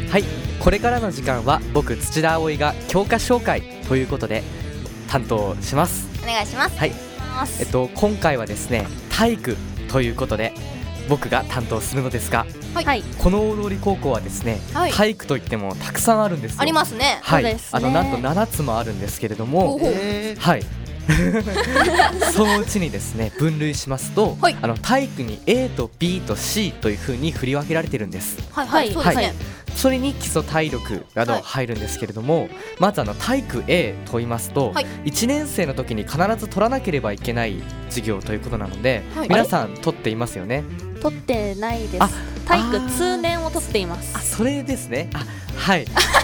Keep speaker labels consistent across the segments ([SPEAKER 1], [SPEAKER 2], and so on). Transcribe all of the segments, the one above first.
[SPEAKER 1] はい、これからの時間は僕土田葵が教科紹介ということで担当します。
[SPEAKER 2] お願いします。
[SPEAKER 1] はい、今回はですね体育ということで僕が担当するのですが、
[SPEAKER 2] はい、
[SPEAKER 1] この大通高校はですね、はい、体育といってもたくさんあるんですよ。
[SPEAKER 2] ありますね。
[SPEAKER 1] はい、
[SPEAKER 2] そうですね。
[SPEAKER 1] なんと7つもあるんですけれども、はいそのうちにですね分類しますと、はい、体育に A と B と C という風に振り分けられてるんです。
[SPEAKER 2] はいはい、そうですね。はい、
[SPEAKER 1] それに基礎体力など入るんですけれども、はい、まず体育 A と言いますと、はい、1年生の時に必ず取らなければいけない授業ということなので、はい、皆さん取っていますよね。
[SPEAKER 3] 取ってないです。体育通年を取っています。
[SPEAKER 1] それですね。はい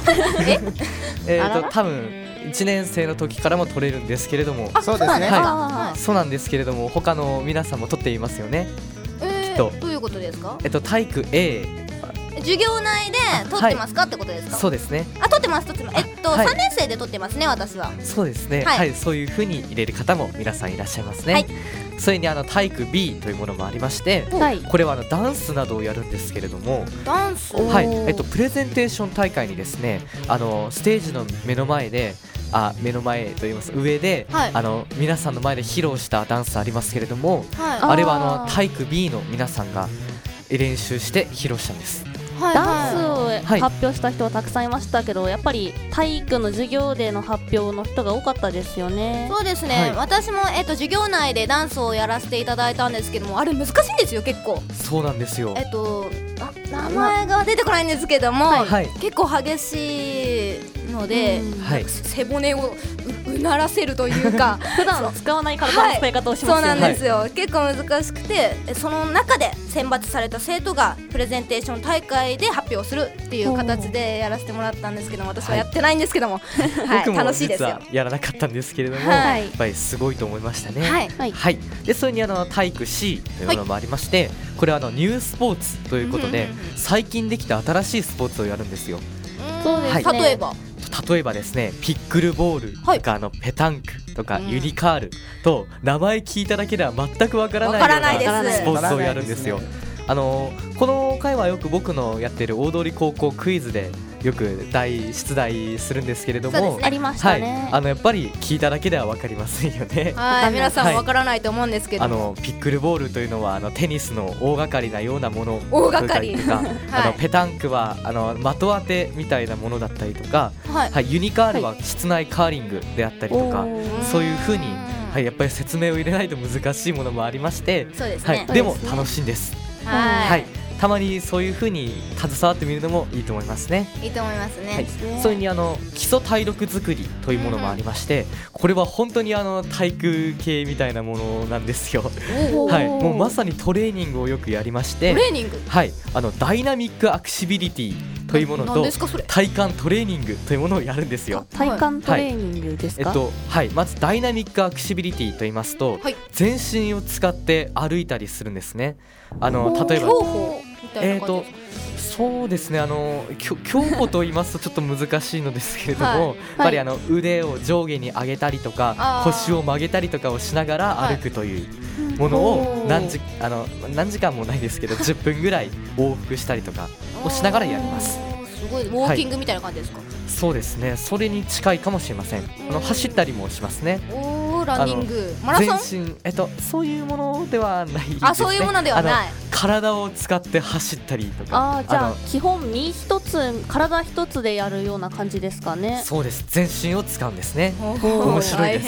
[SPEAKER 1] 多分1年生の時からも取れるんですけれども、
[SPEAKER 4] そうですね。
[SPEAKER 1] はい、そうなんですけれども他の皆さんも取っていますよね。きっと
[SPEAKER 2] どういうことですか？
[SPEAKER 1] 体育 A、
[SPEAKER 2] 授業内で取ってますか、はい、ってことですか？
[SPEAKER 1] そうですね。
[SPEAKER 2] 取ってます。はい、3年生で取ってますね、私は。
[SPEAKER 1] そうですね。はい、そういう風に入れる方も皆さんいらっしゃいますね。はい、それに体育 B というものもありまして、はい、これはダンスなどをやるんですけれども、
[SPEAKER 2] ダンス、
[SPEAKER 1] はい、プレゼンテーション大会にですねステージの目の前で目の前と言います上で、はい、皆さんの前で披露したダンスありますけれども、はい、あれは体育 B の皆さんが練習して披露したんです。
[SPEAKER 3] はい、ダンスを発表した人はたくさんいましたけど、はい、やっぱり体育の授業での発表の人が多かったですよね。
[SPEAKER 2] そうですね、はい、私も、授業内でダンスをやらせていただいたんですけども、あれ難しいんですよ結構。
[SPEAKER 1] そうなんですよ。
[SPEAKER 2] 名前が出てこないんですけども、はい、結構激しいので、はい、背骨をうならせるというか
[SPEAKER 3] 普段使わない体の使い方をしますよね。
[SPEAKER 2] そうなんですよ、はい、結構難しくて、その中で選抜された生徒がプレゼンテーション大会で発表するっていう形でやらせてもらったんですけども、私はやってないんですけども、はい、楽しいですよ。
[SPEAKER 1] 僕も実はやらなかったんですけれども、はい、やっぱりすごいと思いましたね。はい、はい、でそれに体育 C というものもありまして、はい、これはニュースポーツということで、最近できた新しいスポーツをやるんですよ。
[SPEAKER 2] そうですね、はい、
[SPEAKER 1] 例えばですねピックルボールとかペタンクとかユニカールと名前聞いただけでは全くわからないようなスポーツをやるんですよ。この回はよく僕のやっている大通高校クイズでよく出題するんですけれども、
[SPEAKER 3] ありましたね。
[SPEAKER 1] はい、やっぱり聞いただけでは分かりませんよね。
[SPEAKER 2] はい、皆さんも分からないと思うんですけど、
[SPEAKER 1] ピックルボールというのはテニスの大掛かりなようなもの
[SPEAKER 2] 大掛かり
[SPEAKER 1] とか、はい、ペタンクは的当てみたいなものだったりとか、はいはい、ユニカールは室内カーリングであったりとか、そういう風に、はい、やっぱり説明を入れないと難しいものもありまして、
[SPEAKER 2] そうですね、
[SPEAKER 1] はい、でも楽しいんです。はい、たまにそういう風に携わってみるのもいいと思いますね。
[SPEAKER 2] いいと思いますね。
[SPEAKER 1] はい、それに基礎体力作りというものもありまして、これは本当に体育系みたいなものなんですよ。はい、もうまさにトレーニングをよくやりまして、
[SPEAKER 2] トレーニング、
[SPEAKER 1] はい、ダイナミックアクシビリティというものと体幹トレーニングというものをやるんですよ。
[SPEAKER 3] 体幹トレーニングですか？
[SPEAKER 1] はい、まずダイナミックアクシビリティと言いますと、はい、全身を使って歩いたりするんですね。例えばそうですね、競歩と言いますとちょっと難しいのですけれども、はい、やっぱり腕を上下に上げたりとか腰を曲げたりとかをしながら歩くというものを何時間もないですけど10分ぐらい往復したりとかをしながらやります。
[SPEAKER 2] すごいウォーキングみたいな感じですか？はい、
[SPEAKER 1] そうですね、それに近いかもしれません。走ったりもしますね。
[SPEAKER 2] ランニング、マラソン、
[SPEAKER 1] 全身、そういうものではないですね。
[SPEAKER 2] そういうものではない。
[SPEAKER 1] 体を使って走ったりとか。
[SPEAKER 3] じゃあ基本身一つ体一つでやるような感じですかね。
[SPEAKER 1] そうです、全身を使うんですね。面白いです。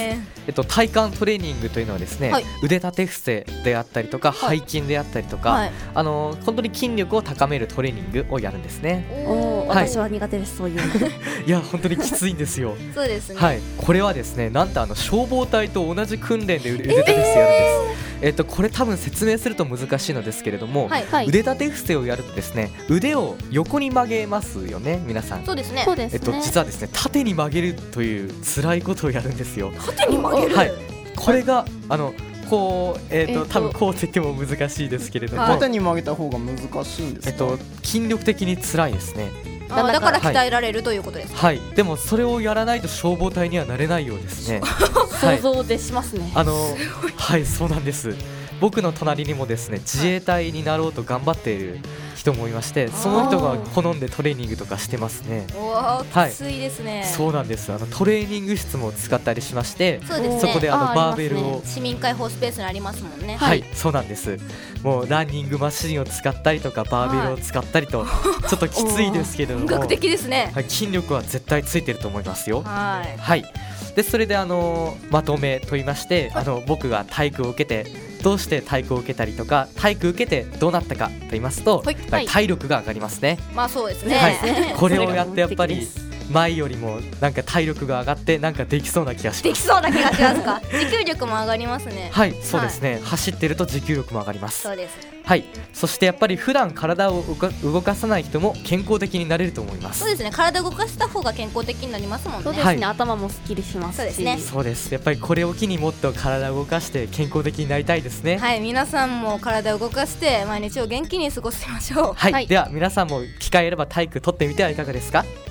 [SPEAKER 1] 体幹トレーニングというのはですね、はい、腕立て伏せであったりとか、はい、背筋であったりとか、はい、本当に筋力を高めるトレーニングをやるんですね。
[SPEAKER 3] 私は苦手です、そういうの。
[SPEAKER 1] いや本当にきついんですよ。
[SPEAKER 2] そうですね。
[SPEAKER 1] はい、これはですね、なんと消防隊と同じ訓練で腕立て伏せやるんです。これ多分説明すると難しいのですけれども、はい、腕立て伏せをやるとですね、腕を横に曲げますよね、皆さん。
[SPEAKER 2] そうですね。
[SPEAKER 1] 実はですね、縦に曲げるという辛いことをやるんですよ。
[SPEAKER 2] 縦に曲げる。
[SPEAKER 1] はい、これがこう多分こうって言っても難しいですけれども、
[SPEAKER 4] 縦に曲げた方が難しいんですか？
[SPEAKER 1] 筋力的に辛いですね。
[SPEAKER 2] だから鍛えられるということですか？
[SPEAKER 1] はい、でもそれをやらないと消防隊にはなれないようですね。
[SPEAKER 3] 想像でしますね。
[SPEAKER 1] はい、そうなんです。 僕の隣にもですね自衛隊になろうと頑張っている人もいまして、その人が好んでトレーニングとかしてますね。
[SPEAKER 2] おー、きついですね。
[SPEAKER 1] そうなんです。トレーニング室も使ったりしまして、
[SPEAKER 2] そうですね、
[SPEAKER 1] そこでバーベルを、
[SPEAKER 2] 市民開放スペースにありますもんね。
[SPEAKER 1] はい、そうなんです。もうランニングマシンを使ったりとかバーベルを使ったりと、ちょっときついですけれども
[SPEAKER 2] 本格的ですね。
[SPEAKER 1] 筋力は絶対ついてると思いますよ。
[SPEAKER 2] はい、
[SPEAKER 1] はい、でそれでまとめと言いまして、僕が体育を受けてどうして体育を受けたりとか体育受けてどうなったかと言いますと、体力が上がりますね。
[SPEAKER 2] まあそうですね、
[SPEAKER 1] はい、これをやってやっぱり前よりもなんか体力が上がってなんかできそうな気がします。
[SPEAKER 2] できそうな気がしますか。持久力も上がりますね。
[SPEAKER 1] はい、そうですね、走ってると持久力も上がります。
[SPEAKER 2] そうです。
[SPEAKER 1] はい、そしてやっぱり普段体を動かさない人も健康的になれると思います。
[SPEAKER 2] そうですね、体を動かした方が健康的になりますもんね。
[SPEAKER 3] そうですね、頭もすっきりしますし。
[SPEAKER 2] そうですね、
[SPEAKER 1] そうです。やっぱりこれを機にもっと体を動かして健康的になりたいですね。
[SPEAKER 2] はい、皆さんも体を動かして毎日を元気に過ごしましょう。
[SPEAKER 1] はい、では皆さんも機会あれば体育取ってみてはいかがですか。